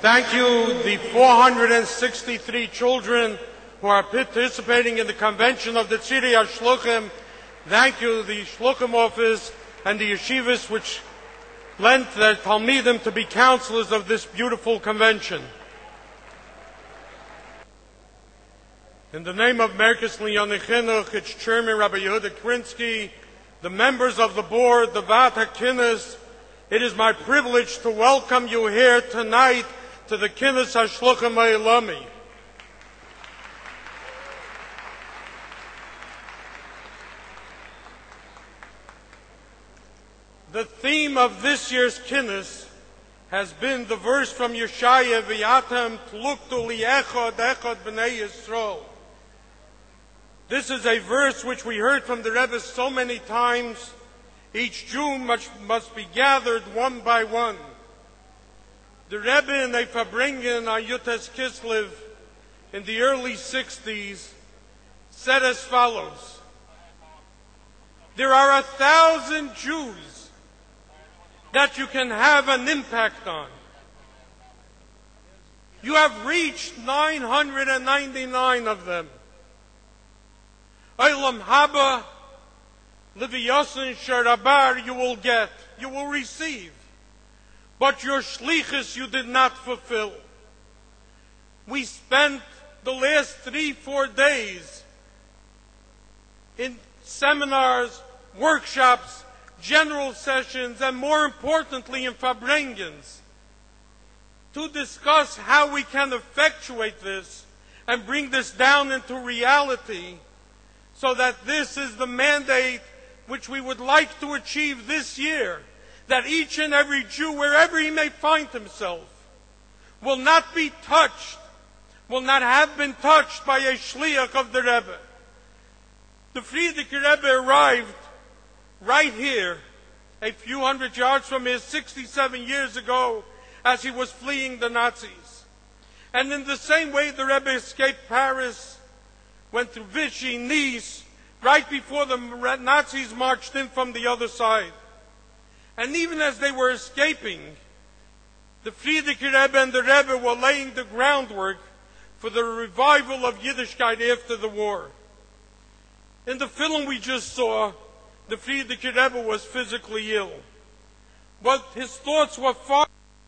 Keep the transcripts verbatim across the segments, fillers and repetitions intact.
Thank you, the four hundred sixty-three children who are participating in the convention of the Tzidei HaShluchim. Thank you, the Shluchim office and the yeshivas which lent their Talmidim to be counselors of this beautiful convention. In the name of Merkez Linyonei Chinuch, its chairman, Rabbi Yehuda Krinsky, the members of the board, the Vat HaKinnis, it is my privilege to welcome you here tonight to the Kinnis HaShluchim HaElami. The theme of this year's Kinnis has been the verse from Yeshaya, V'yatem tluktu li'echad echad b'nei Yisrael. This is a verse which we heard from the Rebbe so many times. Each Jew must, must be gathered one by one. The Rebbe in the Fabringen on Yutes Kislev in the early sixties said as follows: there are a thousand Jews that you can have an impact on. You have reached nine hundred ninety-nine of them. Olam haba, Leviyosin sharabar, you will get, you will receive. But your shlichus you did not fulfill. We spent the last three, four days in seminars, workshops, general sessions, and more importantly in Fabrengens, to discuss how we can effectuate this and bring this down into reality, so that this is the mandate which we would like to achieve this year, that each and every Jew, wherever he may find himself, will not be touched, will not have been touched by a shliach of the Rebbe. The Frierdiker Rebbe arrived right here, a few hundred yards from here, sixty-seven years ago, as he was fleeing the Nazis. And in the same way the Rebbe escaped Paris, went through Vichy, Nice, right before the Nazis marched in from the other side. And even as they were escaping, the Frierdiker Rebbe and the Rebbe were laying the groundwork for the revival of Yiddishkeit after the war. In the film we just saw, the Frierdiker Rebbe was physically ill, but his thoughts were far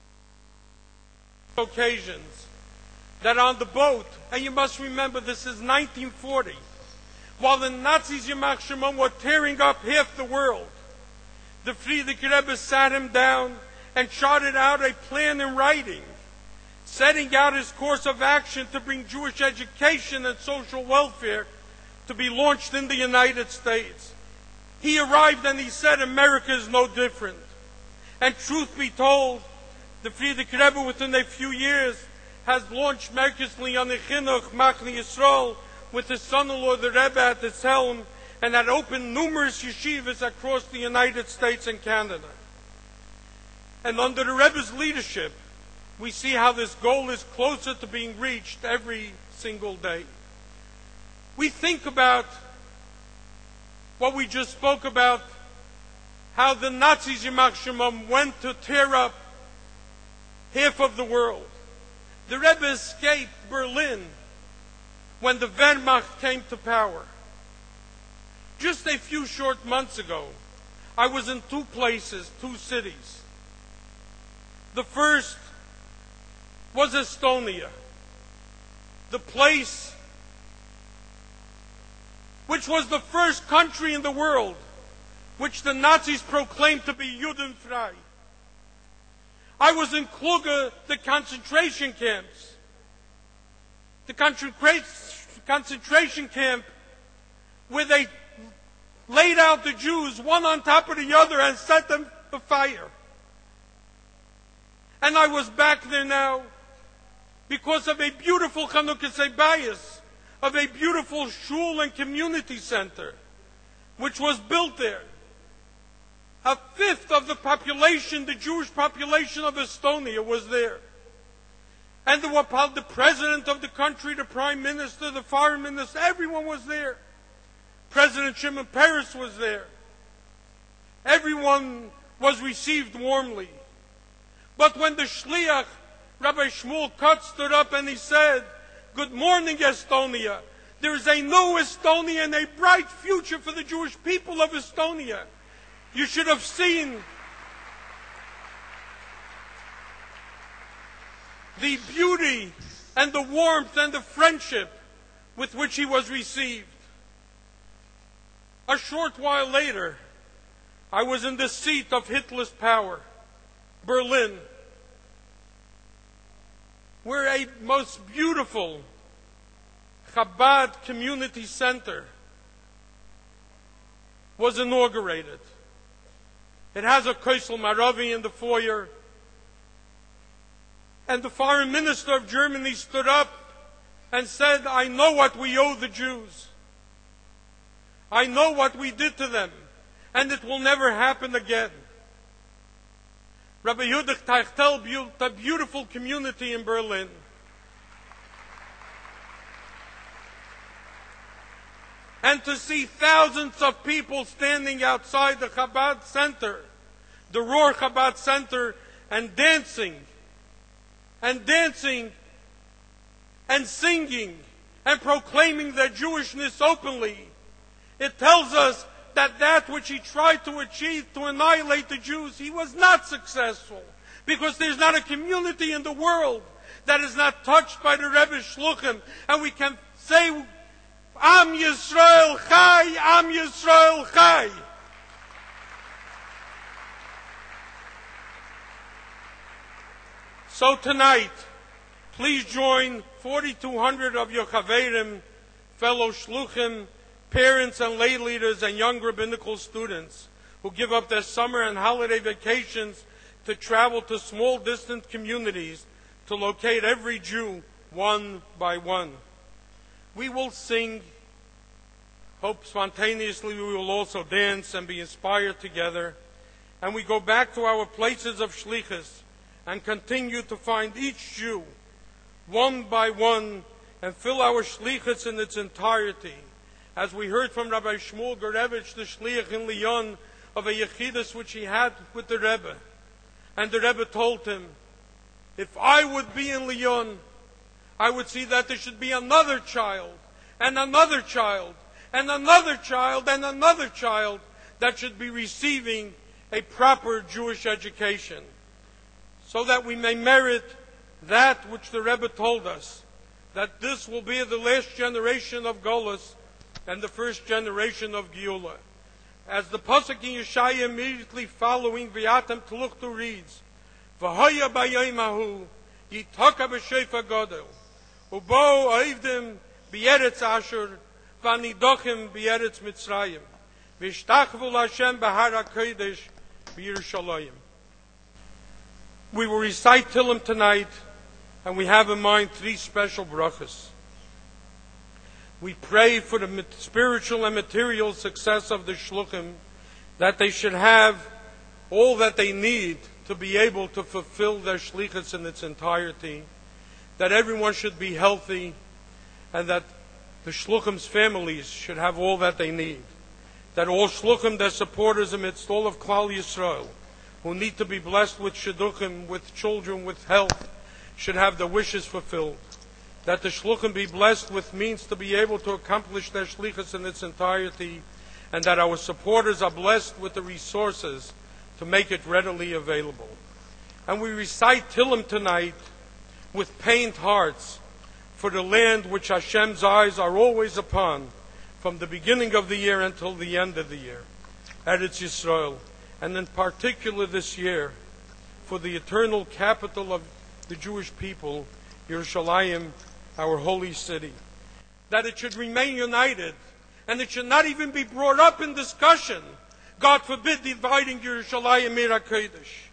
occasions that on the boat, and you must remember this is nineteen forty, while the Nazis, Yamach Shimon, were tearing up half the world, the Frierdiker Rebbe sat him down and charted out a plan in writing, setting out his course of action to bring Jewish education and social welfare to be launched in the United States. He arrived and he said, America is no different. And truth be told, the Frierdiker Rebbe within a few years has launched Merkez Linyonei Chinuch, Machne Yisrael, with his son-in-law, the Rebbe, at its helm, and had opened numerous yeshivas across the United States and Canada. And under the Rebbe's leadership, we see how this goal is closer to being reached every single day. We think about what we just spoke about, how the Nazis, Yamach Shimon, went to tear up half of the world. The Rebbe escaped Berlin when the Wehrmacht came to power. Just a few short months ago, I was in two places, two cities. The first was Estonia, the place which was the first country in the world which the Nazis proclaimed to be Judenfrei. I was in Kluge, the concentration camps. The concentration camp where they laid out the Jews one on top of the other and set them afire. And I was back there now because of a beautiful Chanukas Bayis, of a beautiful shul and community center, which was built there. A fifth of the population, the Jewish population of Estonia, was there. And there were the president of the country, the prime minister, the foreign minister, everyone was there. President Shimon Peres was there. Everyone was received warmly. But when the shliach Rabbi Shmuel Katz stood up and he said, "Good morning, Estonia. There is a new Estonia and a bright future for the Jewish people of Estonia." You should have seen the beauty and the warmth and the friendship with which he was received. A short while later, I was in the seat of Hitler's power, Berlin, where a most beautiful Chabad community center was inaugurated. It has a Kosel Maravi in the foyer. And the foreign minister of Germany stood up and said, "I know what we owe the Jews. I know what we did to them, and it will never happen again." Rabbi Yehuda Teichtel built a beautiful community in Berlin. And to see thousands of people standing outside the Chabad Center, the Rohr Chabad Center, and dancing, and dancing, and singing, and proclaiming their Jewishness openly, it tells us that that which he tried to achieve to annihilate the Jews, he was not successful. Because there's not a community in the world that is not touched by the Rebbe's Shluchim. And we can say, Am Yisrael Chai, Am Yisrael Chai. So tonight, please join forty-two hundred of your Chaverim, fellow Shluchim, parents and lay leaders and young rabbinical students who give up their summer and holiday vacations to travel to small distant communities to locate every Jew one by one. We will sing, hope spontaneously we will also dance and be inspired together, and we go back to our places of shlichus and continue to find each Jew one by one and fill our shlichus in its entirety. As we heard from Rabbi Shmuel Gorevich, the shliach in Lyon, of a yechidus which he had with the Rebbe. And the Rebbe told him, if I would be in Lyon, I would see that there should be another child, and another child, and another child, and another child that should be receiving a proper Jewish education, so that we may merit that which the Rebbe told us, that this will be the last generation of Golus and the first generation of Geula. As the Pasuk in Yeshaya immediately following V'yatem Tluchtu reads, V'hoya b'yayim hahu, yitaka b'shefa godel, ubo oivdim b'yeretz Ashur, v'anidochim b'yeretz Mitzrayim, v'ishtachvu l'Hashem b'har HaKodesh b'Yerushalayim. We will recite Tillim tonight, and we have in mind three special brachas. We pray for the spiritual and material success of the shluchim, that they should have all that they need to be able to fulfill their shlichus in its entirety, that everyone should be healthy, and that the shluchim's families should have all that they need, that all shluchim, their supporters amidst all of Klal Yisrael, who need to be blessed with shidduchim, with children, with health, should have their wishes fulfilled, that the shluchim be blessed with means to be able to accomplish their shlichus in its entirety, and that our supporters are blessed with the resources to make it readily available. And we recite Tillim tonight with pained hearts for the land which Hashem's eyes are always upon, from the beginning of the year until the end of the year, Eretz Yisrael, and in particular this year, for the eternal capital of the Jewish people, Yerushalayim, our holy city. That it should remain united, and it should not even be brought up in discussion, God forbid, dividing Yerushalayim Mir HaKodesh.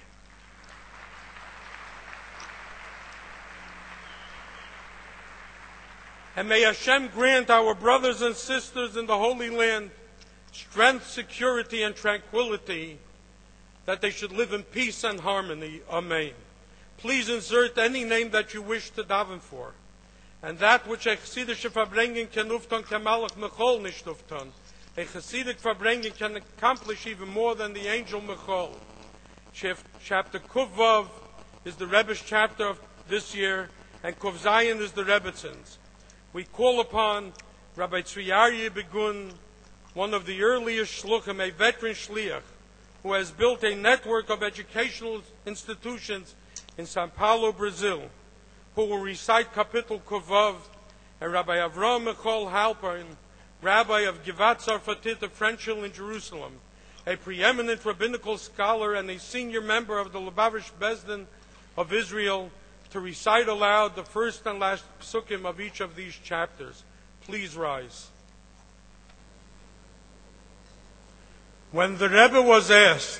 And may Hashem grant our brothers and sisters in the Holy Land strength, security, and tranquility, that they should live in peace and harmony. Amen. Please insert any name that you wish to daven for. And that which a Chassidic Verbringen can uftan can Malach Mechol nicht uftan. A Chassidic Verbringen can accomplish even more than the angel Mechol. Chapter Kuvav, is the Rebbe's chapter of this year, and Kuf Zayin is the Rebbetzins. We call upon Rabbi Tzvi Aryeh Begun, one of the earliest shluchim, a veteran shliach, who has built a network of educational institutions in Sao Paulo, Brazil, who will recite Kapitel Kovav, and Rabbi Avraham Michal Halperin, Rabbi of Givat Tzarfatit of French Hill in Jerusalem, a preeminent rabbinical scholar and a senior member of the Lubavitch Bezdin of Israel, to recite aloud the first and last psukim of each of these chapters. Please rise. When the Rebbe was asked